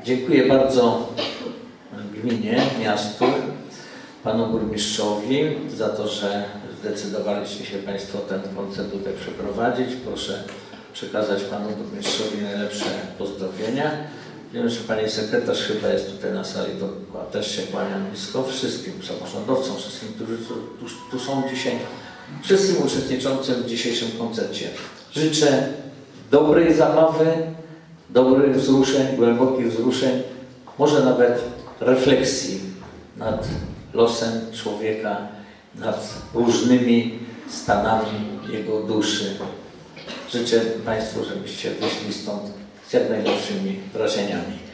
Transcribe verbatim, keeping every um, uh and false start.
Dziękuję bardzo gminie, miastu, panu burmistrzowi za to, że zdecydowaliście się państwo ten koncert tutaj przeprowadzić. Proszę przekazać panu burmistrzowi najlepsze pozdrowienia. Wiem, że pani sekretarz chyba jest tutaj na sali, to też się kłaniam blisko wszystkim samorządowcom, wszystkim, którzy tu, tu, tu są dzisiaj, wszystkim uczestniczącym w dzisiejszym koncercie. Życzę dobrej zabawy, dobrych wzruszeń, głębokich wzruszeń, może nawet refleksji nad losem człowieka, nad różnymi stanami jego duszy. Życzę państwu, żebyście wyszli stąd z jak najlepszymi wrażeniami.